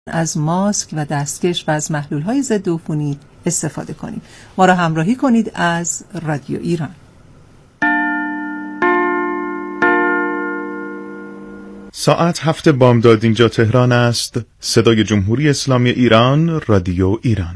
از ماسک و دستکش و از محلول‌های ضد عفونی استفاده کنید. ما را همراهی کنید از رادیو ایران. ساعت 7 بامداد اینجا تهران است. صدای جمهوری اسلامی ایران، رادیو ایران.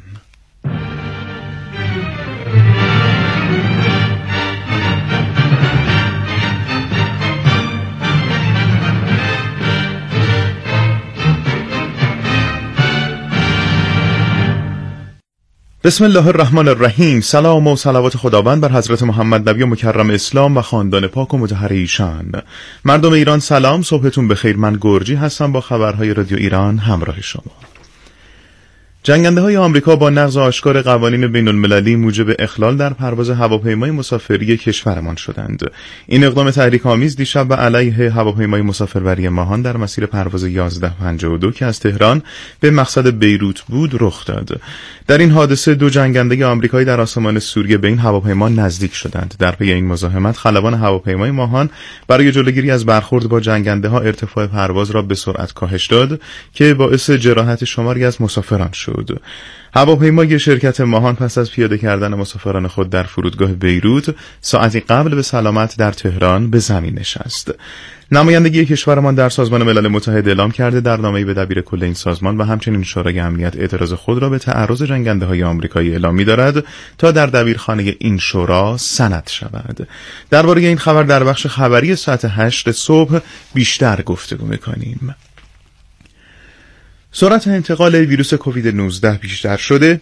بسم الله الرحمن الرحیم. سلام و صلوات خداوند بر حضرت محمد نبی مکرم اسلام و خاندان پاک و مطهر ایشان. مردم ایران سلام، صبحتون بخیر. من گرجی هستم با خبرهای رادیو ایران همراه شما. جنگنده‌های آمریکا با نقض آشکار قوانین بین‌المللی موجب اخلال در پرواز هواپیمای مسافری کشورمان شدند. این اقدام تحریک‌آمیز دیشب به علیه هواپیمای مسافربری ماهان در مسیر پرواز 1152 که از تهران به مقصد بیروت بود رخ داد. در این حادثه دو جنگنده آمریکایی در آسمان سوریه به این هواپیما نزدیک شدند. در پی این مزاحمت خلبان هواپیمای ماهان برای جلوگیری از برخورد با جنگنده‌ها ارتفاع پرواز را به سرعت کاهش داد که باعث جراحت شماری از مسافران شد. هواپیمای شرکت ماهان پس از پیاده کردن مسافران خود در فرودگاه بیروت ساعتی قبل به سلامت در تهران به زمین نشست. نمایندگی کشورمان در سازمان ملل متحد اعلام کرده در نامه‌ای به دبیر کل این سازمان و همچنین شورای امنیت اعتراض خود را به تعرض جنگنده‌های آمریکایی اعلام می‌دارد تا در دبیرخانه این شورا سند شود. درباره این خبر در بخش خبری ساعت 8 صبح بیشتر گفتگو می‌کنیم. سرعت انتقال ویروس کووید 19 بیشتر شده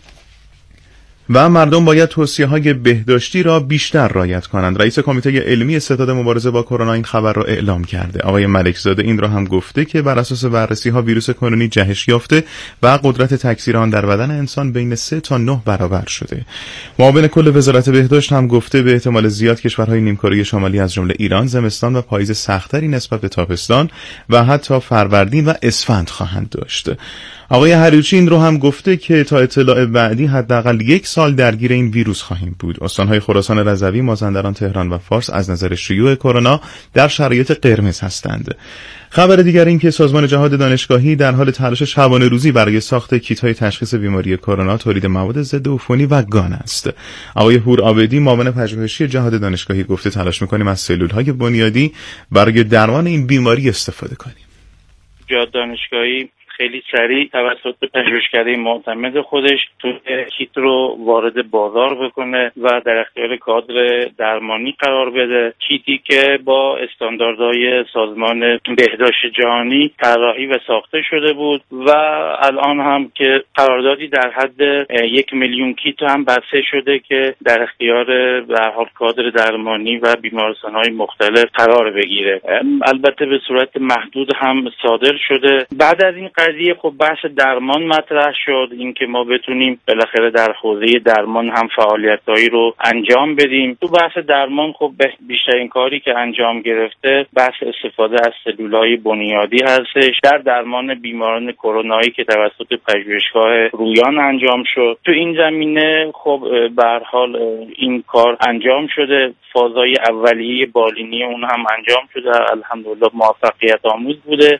و مردم باید توصیه‌های بهداشتی را بیشتر رعایت کنند. رئیس کمیته علمی ستاد مبارزه با کرونا این خبر را اعلام کرده. آقای ملکزاده این را هم گفته که بر اساس بررسی‌ها ویروس کرونا جهش یافته و قدرت تکثیر آن در بدن انسان بین 3 تا 9 برابر شده. معاون کل وزارت بهداشت هم گفته به احتمال زیاد کشورهای نیمکره شمالی از جمله ایران زمستان و پاییز سخت‌تری نسبت به تابستان و حتی فروردین و اسفند خواهند داشت. آقای هریوچی این رو هم گفته که تا اطلاع بعدی حداقل 1 سال درگیر این ویروس خواهیم بود. استان‌های خراسان رضوی، مازندران، تهران و فارس از نظر شیوع کرونا در شرایط قرمز هستند. خبر دیگر این که سازمان جهاد دانشگاهی در حال تلاش شبانه روزی برای ساخت کیت‌های تشخیص بیماری کرونا، تولید مواد ضد عفونی و گان است. آقای هورآبدی معاون پژوهشی جهاد دانشگاهی گفته تلاش می‌کنیم از سلول‌های بنیادی برای درمان این بیماری استفاده کنیم. جهاد دانشگاهی خیلی سریع توسط پژوهشکده معتمد خودش کیت رو وارد بازار بکنه و در اختیار کادر درمانی قرار بده. کیتی که با استانداردهای سازمان بهداشت جهانی طراحی و ساخته شده بود و الان هم که قراردادی در حد 1 میلیون کیت هم بسته شده که در اختیار به هر حال کادر درمانی و بیمارستان‌های مختلف قرار بگیره. البته به صورت محدود هم صادر شده. بعد از این قضیه خب بحث درمان مطرح شد، اینکه ما بتونیم بالاخره در حوزه درمان هم فعالیتایی رو انجام بدیم. تو بحث درمان خب بیشترین کاری که انجام گرفته بحث استفاده از سلولای بنیادی هستش در درمان بیماران کرونایی که توسط پژوهشگاه رویان انجام شد. تو این زمینه خب به هر حال این کار انجام شده. فازهای اولیه بالینی اون هم انجام شده، الحمدلله موفقیت آمیز بوده.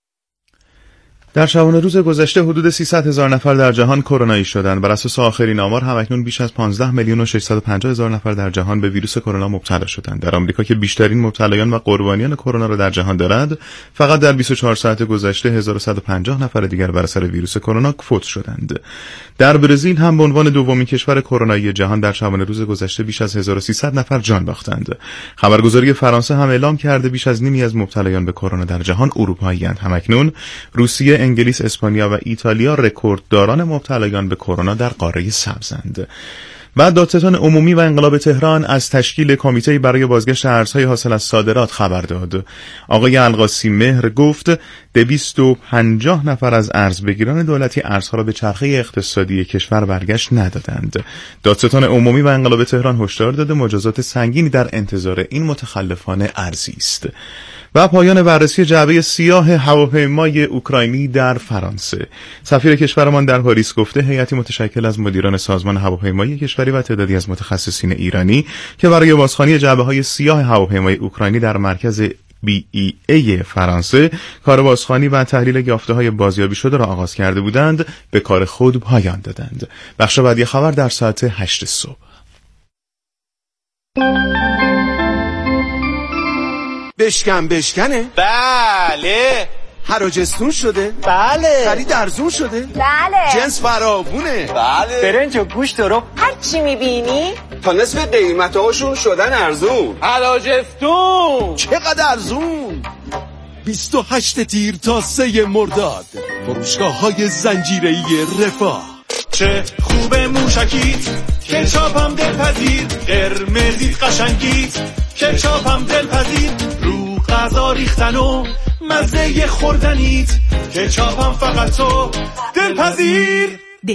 در شبانه روز گذشته حدود 300,000 نفر در جهان کرونایی شدند. بر اساس آخرین آمار همکنون بیش از 15,650,000 نفر در جهان به ویروس کرونا مبتلا شدند. در آمریکا که بیشترین مبتلایان و قربانیان کرونا را در جهان دارد، فقط در 24 ساعت گذشته 1150 نفر دیگر بر اثر ویروس کرونا فوت شدند. در برزیل هم به عنوان دومین کشور کرونایی جهان در شبانه روز گذشته بیش از 1300 نفر جان باختند. خبرگزاری فرانسه هم اعلام کرده بیش از نیمی از مبتلایان به کرونا در جهان اروپایی‌اند. همکنون روسیه، انگلیس، اسپانیا و ایتالیا رکوردداران مبتلایان به کرونا در قاره سبزند. بعد دادستان عمومی و انقلاب تهران از تشکیل کمیته برای بازگشت ارزهای حاصل از صادرات خبر داد. آقای القاسی مهر گفت 250 نفر از ارزبگیران دولتی ارزها را به چرخه اقتصادی کشور برگشت ندادند. دادستان عمومی و انقلاب تهران هشدار داده مجازات سنگینی در انتظار این متخلفان ارزی است. و پایان بررسی جعبه سیاه هواپیمای اوکراینی در فرانسه. سفیر کشورمان در پاریس گفته هیئتی متشکل از مدیران سازمان هواپیمایی کشوری و تعدادی از متخصصین ایرانی که برای بازخوانی جعبه‌های سیاه هواپیمای اوکراینی در مرکز BEA فرانسه کار بازخوانی و تحلیل یافته‌های بازیابی شده را آغاز کرده بودند، به کار خود پایان دادند. بخش بعدی خبر در ساعت 8 صبح. بشکنه؟ بله. حراجستون شده؟ بله. خرید ارزون شده؟ بله. جنس فراوونه؟ بله. برنج و گوشت رو هر چی میبینی تا نصف قیمتاشون شدن ارزون. حراجستون چقدر ارزون؟ 28 تیر تا 3 مرداد فروشگاه‌های زنجیره‌ای رفاه. چه خوبه موشکیت، کچاپم دلپذیر، قرمزیت قشنگیت، کچاپم دلپذیر، رو غذا ریختن و مزه خوردنیت، کچاپم فقط تو دلپذیر.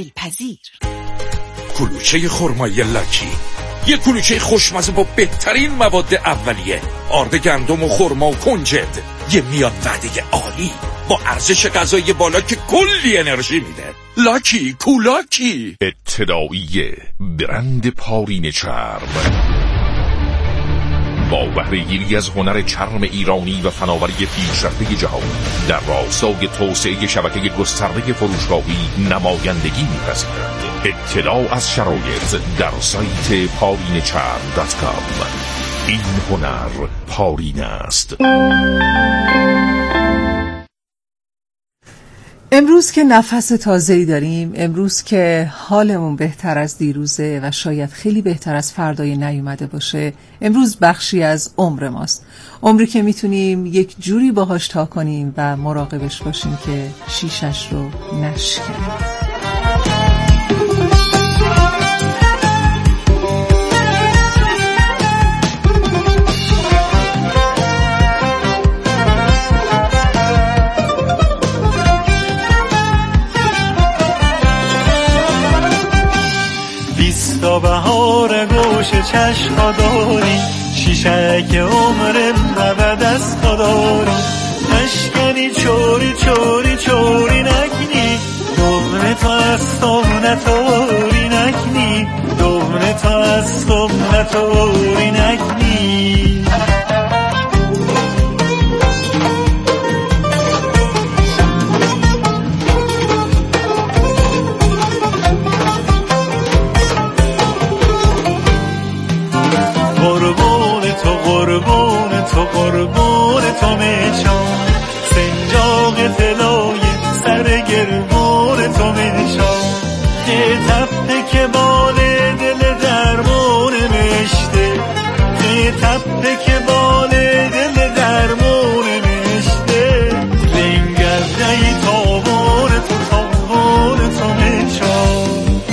کلوچه خرمایی لاکی، یه کلوچه خوشمزه با بهترین مواد اولیه، آرد گندم و خرما و کنجد، یه میان وعده عالی با ارزش غذایی بالا که کلی انرژی میده. لاکی کولاکی، ابتداییه، برند پارین چرم، با بهره‌گیری از هنر چرم ایرانی و فناوری پیشرفته جهان در راستای توسعه شبکه گسترده فروشگاهی نمایندگی می‌پذیرد. اطلاع از شرایط در سایت parinecharm.com. این هنر پارین است. امروز که نفس تازه‌ای داریم، امروز که حالمون بهتر از دیروزه و شاید خیلی بهتر از فردای نیومده باشه، امروز بخشی از عمر ماست، عمری که میتونیم یک جوری باهاش تا کنیم و مراقبش باشیم که شیشش رو نشکنیم. تا بهار گوش چشم داری، شیشک عمرم نبد از خداری، نشکنی چوری چوری چوری نکنی، دغنه تا از خم نتوری نکنی، دغنه تا از خم نتوری نکنی. قربون تو میشم، سنجاق طلای سر گربون تو میشم، یه تپه که بال دل درمون مشته، یه تپه که بال دل درمون مشته، لنگردهی تابون تو میشم.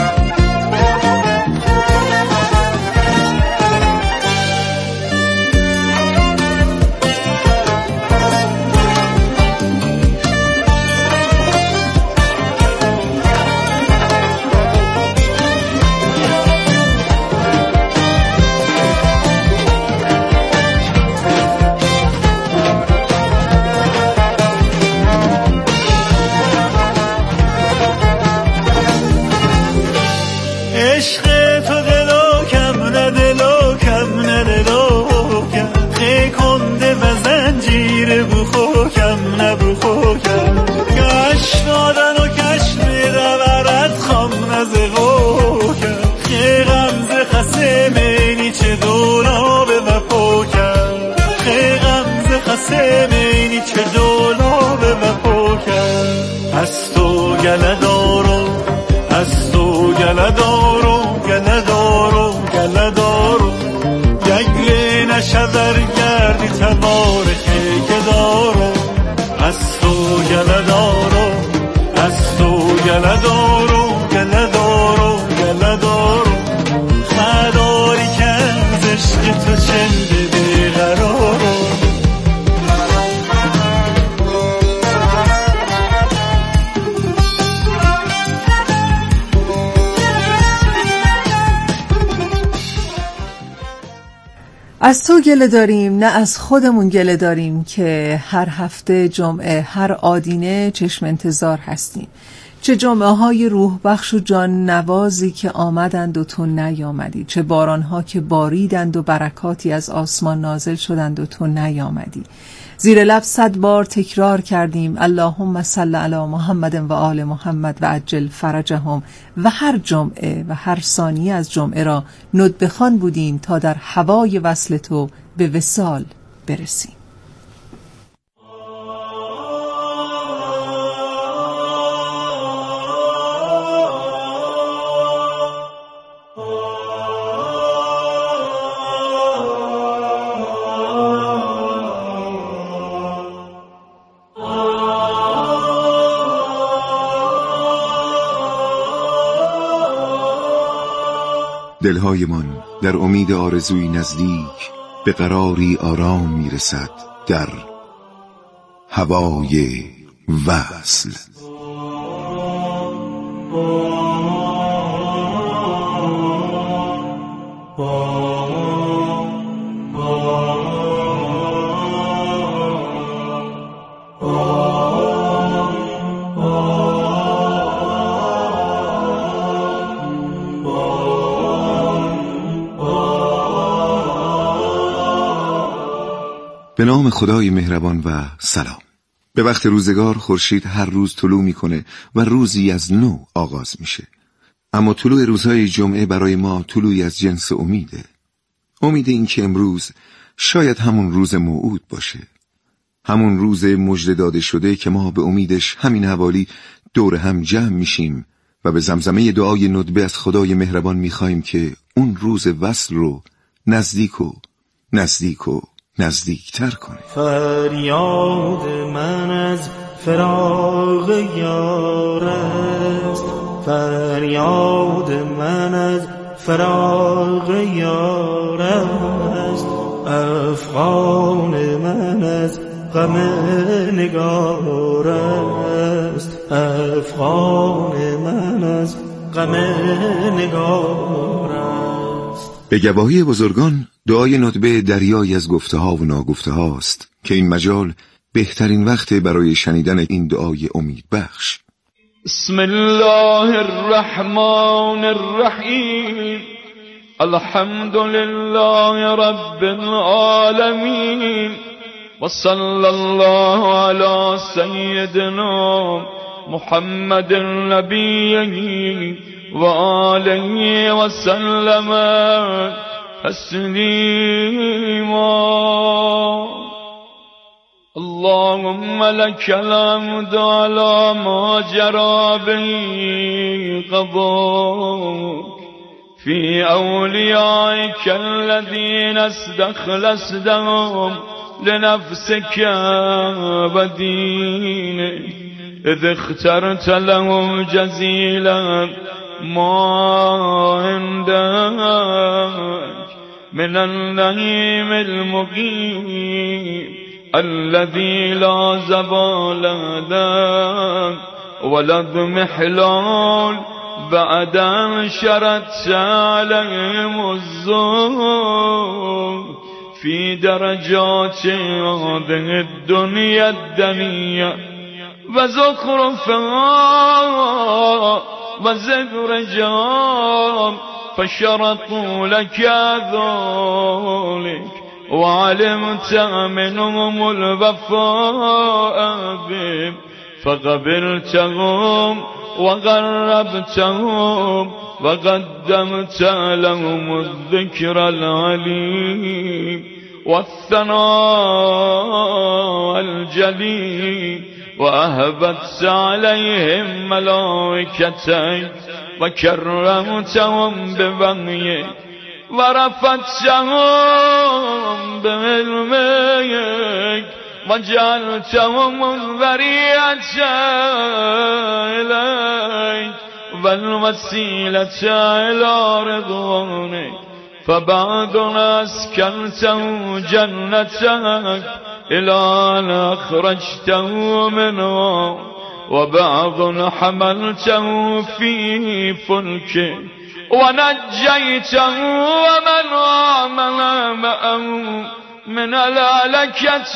از تو گله داریم، نه از خودمون گله داریم که هر هفته جمعه هر آدینه چشم انتظار هستیم. چه جمعه های روح بخش و جان نوازی که آمدند و تو نیامدی، چه بارانها که باریدند و برکاتی از آسمان نازل شدند و تو نیامدی. زیر لب 100 بار تکرار کردیم اللهم صل علی محمد و آل محمد و عجل فرجهم و هر جمعه و هر ثانیه از جمعه را ندبخوان بودیم تا در هوای وصل تو به وصال برسیم. دلهایمان در امید آرزوی نزدیک به قراری آرام میرسد در هوای وصل. به نام خدای مهربان و سلام. به وقت روزگار خورشید هر روز طلوع میکنه و روزی از نو آغاز میشه. اما طلوع روزهای جمعه برای ما طلوعی از جنس امیده. امید این که امروز شاید همون روز موعود باشه. همون روز مژده داده شده که ما به امیدش همین حوالی دور هم جمع میشیم و به زمزمه دعای ندبه از خدای مهربان میخوایم که اون روز وصل رو نزدیک و نزدیکتر کنه. فریاد من از فراق یار است، فریاد من از فراق یار است، افغان من از غم نگار است، افغان من از غم نگار است. به گواهی بزرگان دعای ندبه دریایی از گفته ها و ناگفته هاست که این مجال بهترین وقت برای شنیدن این دعای امید بخش. بسم الله الرحمن الرحیم الحمد لله رب العالمین و صلی الله علی سیدنا محمد النبی و آله و سلم تسلیما. اللهم لك الحمد على ما جرى به قضاءك في أوليائك الذين استخلصتهم لنفسك ودينك إذ اخترت لهم جزيلا ما عندك من النعيم المقيم الذي لا زوال له ولا اضمحلال بعد أن شردت عليهم الزهد في درجات هذه الدنيا الدنيا وزخرفها وزخرجها فشرطوا لك ذلك وعلمت منهم الوفاء بهم فقبلتهم وغربتهم وقدمت لهم الذكر العليم والثناء الجليل وأهبت عليهم ملائكتك وكرمتهم بوحيك ورفعتهم بعلمك وجعلتهم الذريعة إليك والوسيلة إلى رضوانك فبعد أسكنته جنتك إلى أن أخرجته منها وبعض حملته في فلكك ونجيته ومن آمن معه من الهلكة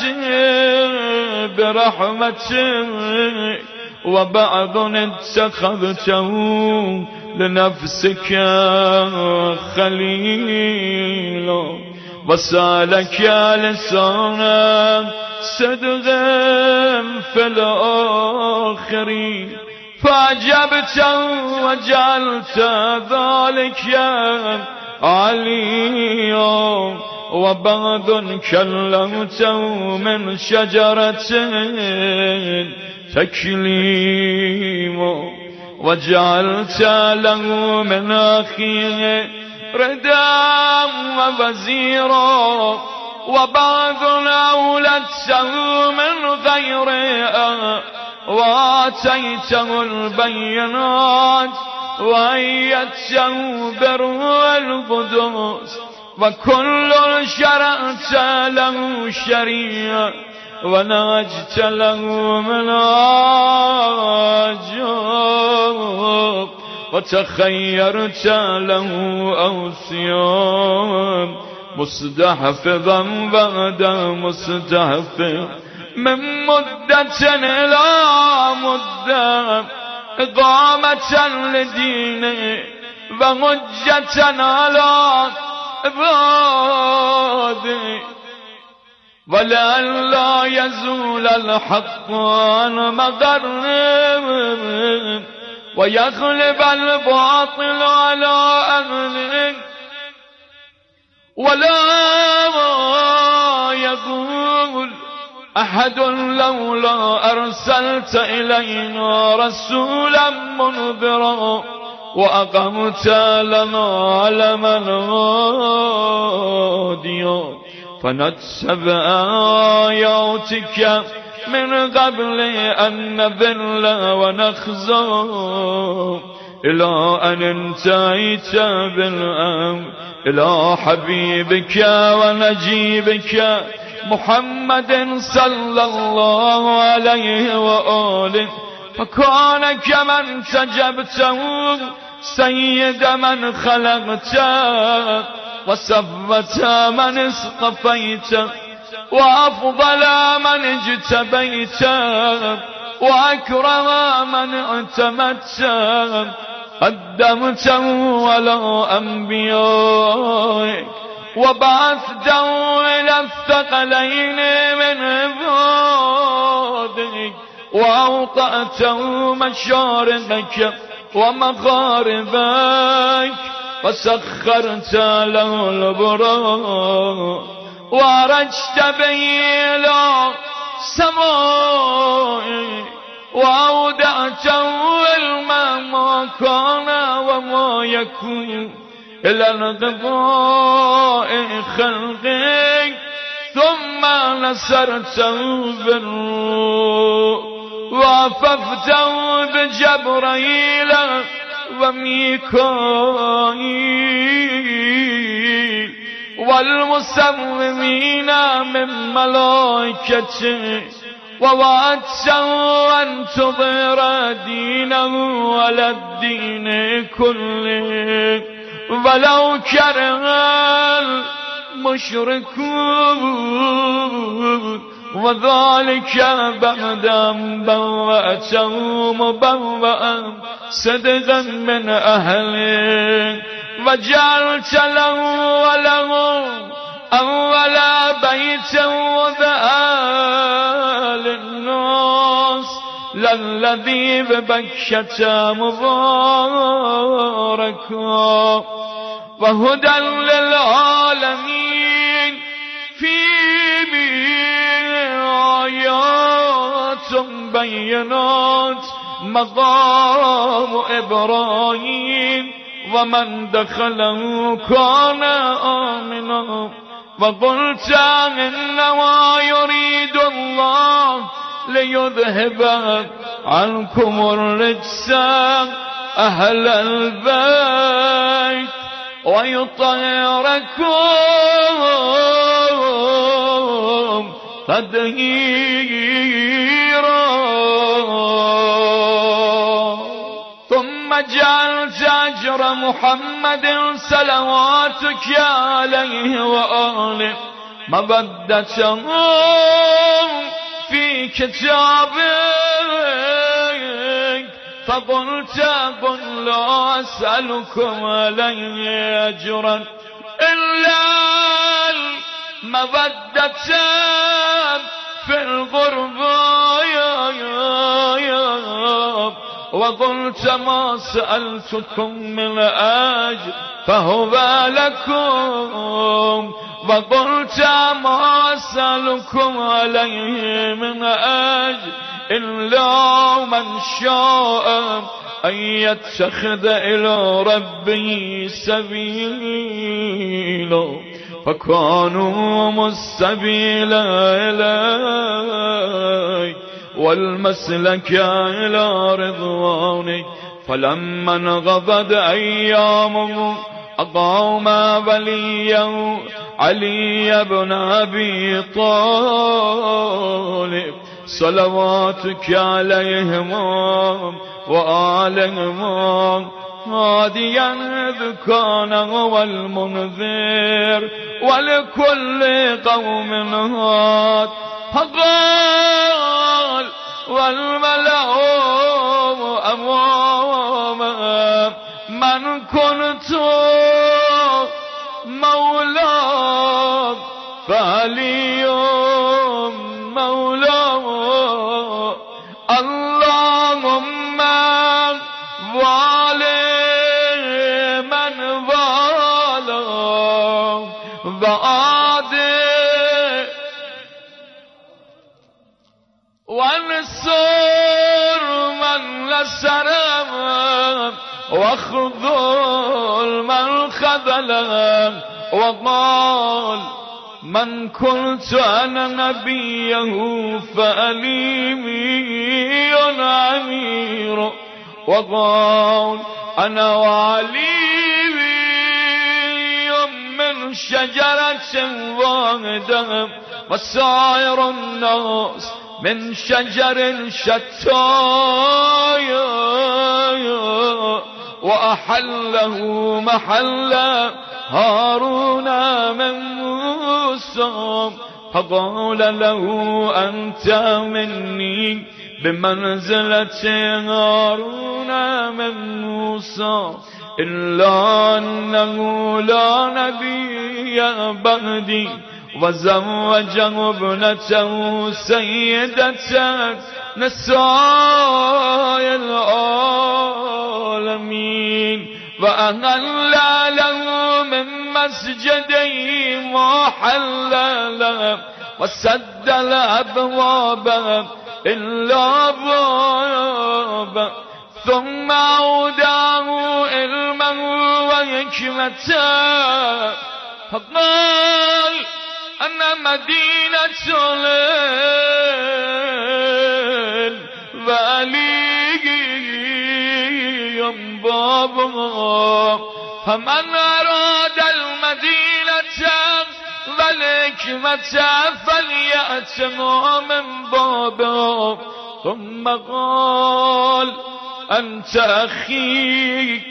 برحمتك وبعض اتخذته لنفسك خليلا وسالك لسانا صدق في الآخرين فعجبت وجعلت ذلك عليا وبعد كلمت من شجرة تكليما وجعلت له من أخيه ردا ووزيرا وبعض أولدته من غيره وآتيته البينات وأيدته بروح القدس وكل شرعت له شريعة ونهجت له منهجا وتخيرت له أوصيا مستحفظا بعد مستحفظ من مدة إلى مدة إقامة لدينه وحجة على عباده ولئلا يزول الحق عن مغرب ويغلب الباطل على أهله ولا يقول أحد لولا أرسلت إلينا رسولا منذرا وأقمت لنا علما هاديا فنتبع آياتك من قبل أن نذل ونخزى إلى أن انتهيت بالأمر إلى حبيبك ونجيبك محمد صلى الله عليه وآله فكان كمن تجبته سيد من خلقته وصفت من اصطفيت وأفضل من اجتبيت وأكرم من اعتمدت قدمته على أنبيائك وبعثته إلى الثقلين من عبادك وأوطأته مشارقك ومغاربك وسخرت له البراق وعرجت به إلى سمائك وأودعته علما ما كان وما يكون إلى انقضاء خلقك ثم نصرته بالروح وعففته بجبرائيل وميكائيل والمسومين من ملائكته ووعدته أن تظهر دينه على الدين كله ولو كره المشركون وذلك بعد أن بوأته مبوأ صدقا من أهله وجعلت له وله أول بيت وذا للناس للذي ببكة مباركا وهدى للعالمين فيه آيات بينات مقام إبراهيم ومن دخله كان آمنا وقلت إنما يريد الله ليذهب عنكم الرجس أهل البيت ويطهركم تطهيرا ثم جعلت أجر محمد صلواتك عليه وآله مودة في كتابك فقلت قل لا أسألكم عليه أجرا إلا المودة في الغربة وقلت ما سألتكم من أجر فهو لكم وقلت ما أسألكم عليه من أجر إلا من شاء أن يتخذ إلى ربه سبيلا فكانوا السبيل إليه والمسلك إلى رضوانه فلما انقضت أيامه أقام وليا علي بن أبي طالب صلواتك عليهما وآلهما هاديا ذكان والمنذر ولكل قوم هاد فقال والملأ أمامه من كنت مولاك فعلي مولاك اللهم والي من والاه وعادي وانصر من نصره واخذل من خذله وقال من كنت أنا نبيه فأليمي أمير وقال أنا وعلي من شجرة واحدة وسائر الناس من شجر شتى وأحله محل هارون من موسى فقال له أنت مني بمنزلة هارون من موسى إلا أنه لا نبي بعدي وزوجه ابنته سيدة نساء العالمين وأهل له من مسجده ما حلل وسد الأبواب إلا باب ثم أوداه علما وحكمة فقال أنا مدينة الولي بابها فمن أراد المدينة والحكمة فليأتنا من بابها ثم قال أنت أخي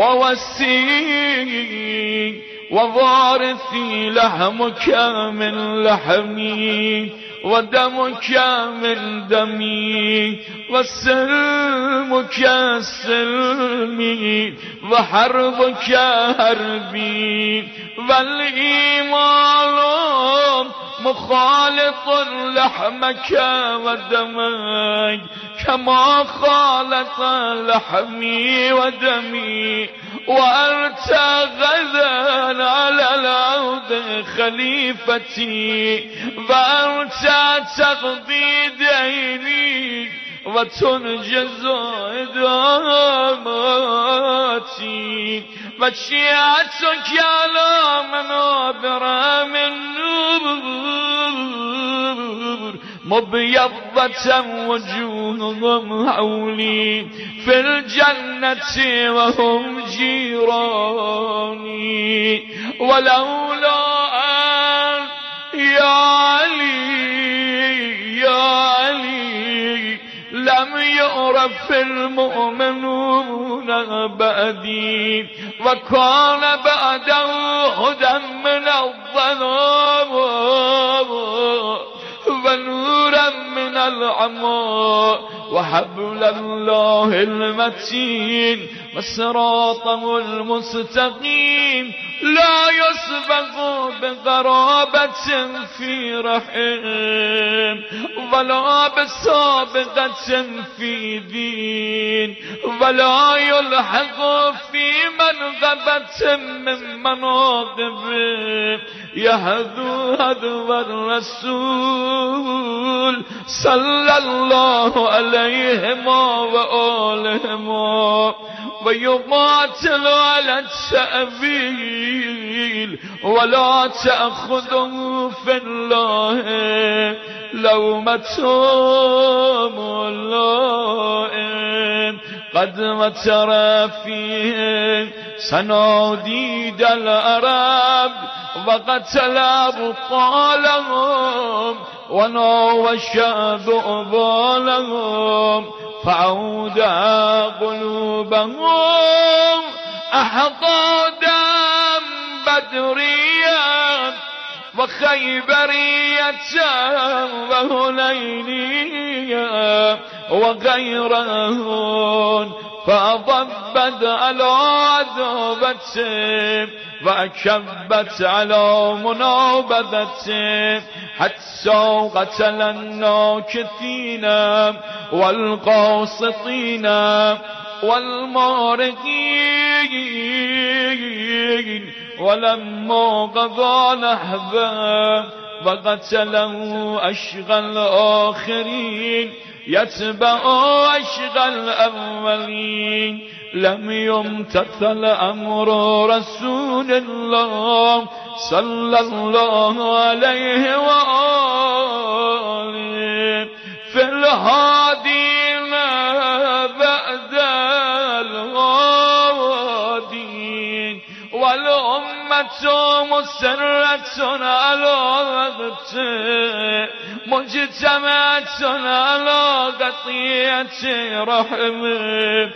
ووسي ووارثي لحمك من لحمي ودمك من دمي وسلمك سلمي وحربك حربي والإيمان مخالط لحمك ودمك كما خالط لحمي ودمي وأنت غدا على الأرض خليفتي وأنت تقضي ديني وتنجز إداماتي وشيعتك على منابر من نور مبيضة وجوههم حولي في الجنة وهم جيراني ولولا أن يا علي لم يعرف المؤمنون بعدي وكان بعده هدى من الظلام ونورا من العمى وحبل الله المتين وصراطه المستقيم لا يسبق بقرابة في رحم ولا بسابقة في دين ولا يلحق في منقبة من مناقب يهدو هدو الرسول صلى الله عليهما وآلهما ويقاتل على التأويل ولا تأخذه في الله لومة ملائم قد متر فيه صناديد العرب وقتل أبطالهم وناوش ذؤبالهم فعود قلوبهم أحقادا بدريا وخيبرية وهنينية وغيرهن فضبت على عذابته وأكبت على منابذته حتى قتل الناكثين والقاسطين والمارقين ولما قضى نحبه وقتله أشقى الآخرين يتبع أشقى الأولين لم يمتثل أمر رسول الله صلى الله عليه وآله في الهادين بعد الهادين والأمة مسرة على وقته مجتمعة على قطيعة رحمه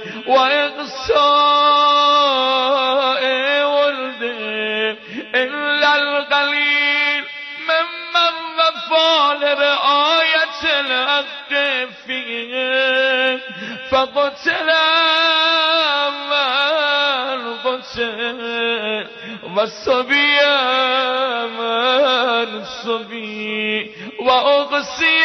وإقصاء ولده إلا القليل ممن وفى لرعاية الحق فيه فقتل من قتل والصبي من صبي وأغسي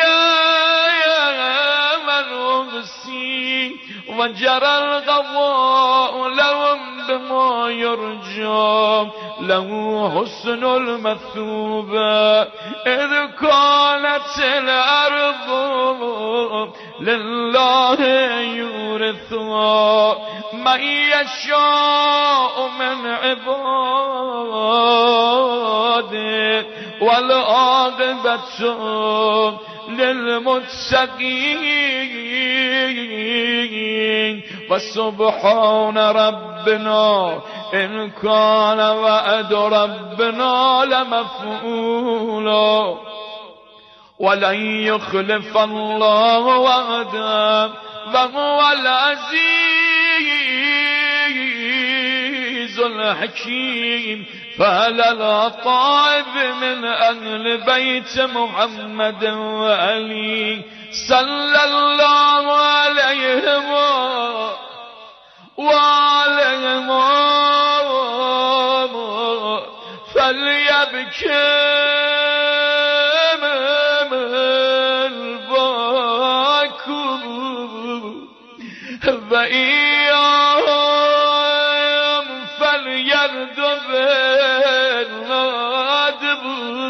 من أغسي وجرى القضاء لهم بما يرجى له حسن المثوبة إذ كانت الأرض لله يورثها من يشاء من عباده والعاقبة للمتقين وسبحان ربنا إن كان وعد ربنا لمفعولا ولن يخلف الله وعده وهو العزيز الحكيم فعلى الطائف من أهل بيت محمد وعلي صلى الله عليهم وعليهم فليبكي وإياهم فليردب الغادب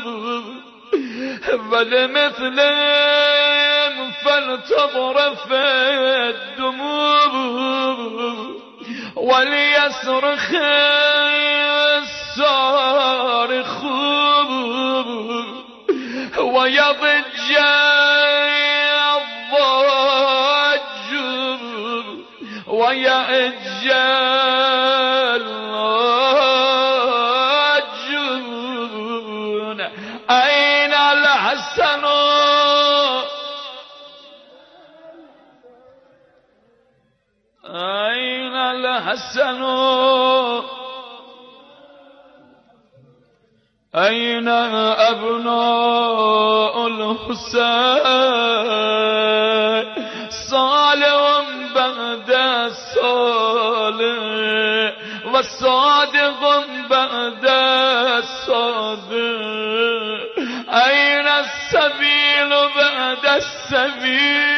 ولمثلهم فلتضرف الدموع وليصرخ الصارخ ويضج ويأج اللاجون أين الحسن أين الحسن أين أبناء الحسين صالح بعد صالح و صادق بعد الصادق، این السبیل بعد السبیل.